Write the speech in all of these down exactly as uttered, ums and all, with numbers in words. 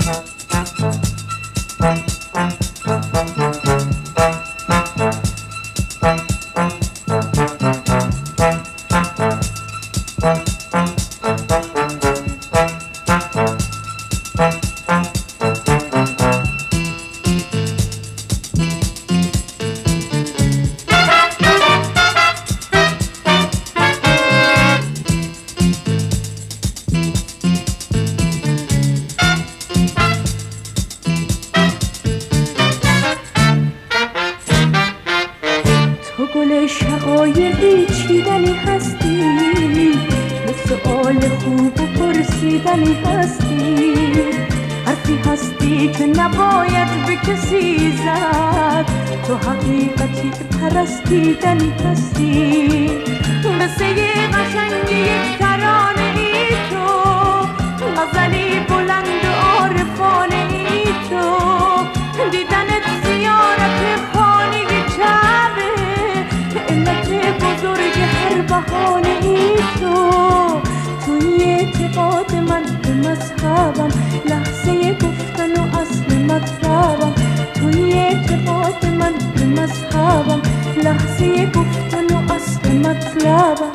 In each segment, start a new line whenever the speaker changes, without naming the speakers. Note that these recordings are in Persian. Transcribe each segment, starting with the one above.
گل شقایقی چیدنی هستی، مثل سؤال خوب و پرسیدنی هستی، حرفی هستی که نباید به کسی زد، تو حقیقتی پرستیدنی هستی، مثل یه قشنگ یک ترانه ای تو، غزلی بلند و عارفانه ای تو، دیدنت زیارت خانه کعبه، علت بزرگ هر بهانه ای تو، توی اعتقاد من به مذهبم، لحظه گفتن و اصل مطلبم، توی اعتقاد من به مذهبم، لحظه گفتن و اصل مطلبم.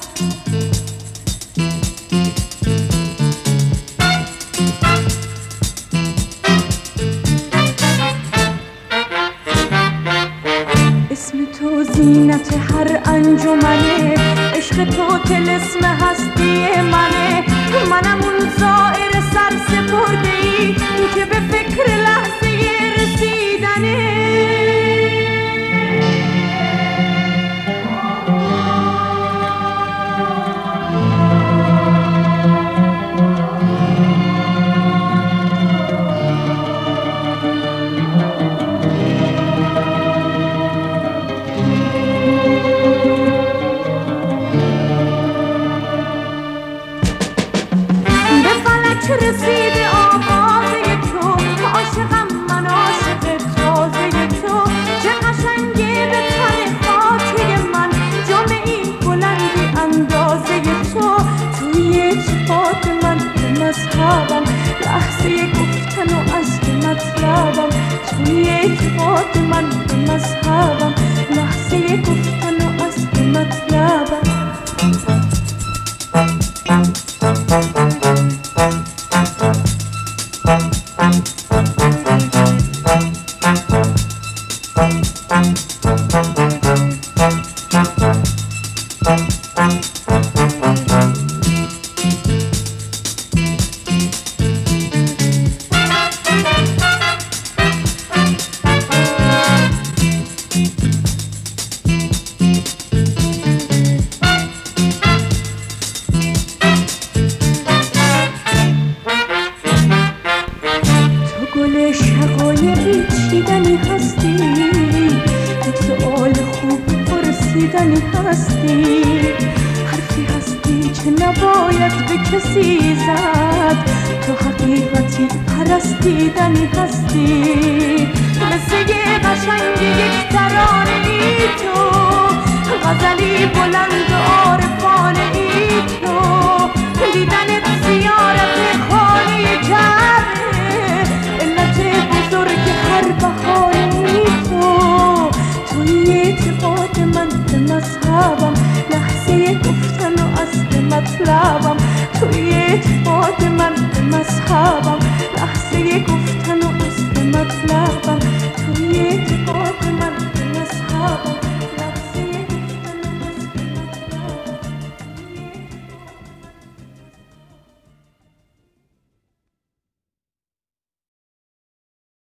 اسم تو زینت هر انجمنه، عشق تو طلسم هستی منه، منم اون زائر سر سپرده ای که به فکر لحظه رسیدنه. رسیده آوازه تو، عاشقم من عاشق تازه تو، چه قشنگه به تن خاطر من، جامعی بلندی اندازه تو، توی اعتقاد من به مذهبم، لحظه گفتن و اصل مطلبم، توی اعتقاد من به مذهبم، لحظه گفتن و اصل مطلبم. گل شقایقی چیدنی هستی، یک سؤال خوب پرسیدنی هستی، حرفی هستی که نباید به کسی زد، تو حقیقتی پرستیدنی هستی، مثل یه قشنگ یک ترانه ای تو، غزلی بلند و عارفانه ای تو، دیدنت زیارت خانه کعبه، بزرگ هر بهانه تو، توی اعتقاد من به مذهبم، لحظه گفتن و اصل مطلبم، توی اعتقاد من به مذهبم، لحظه گفتن و اصل مطلبم.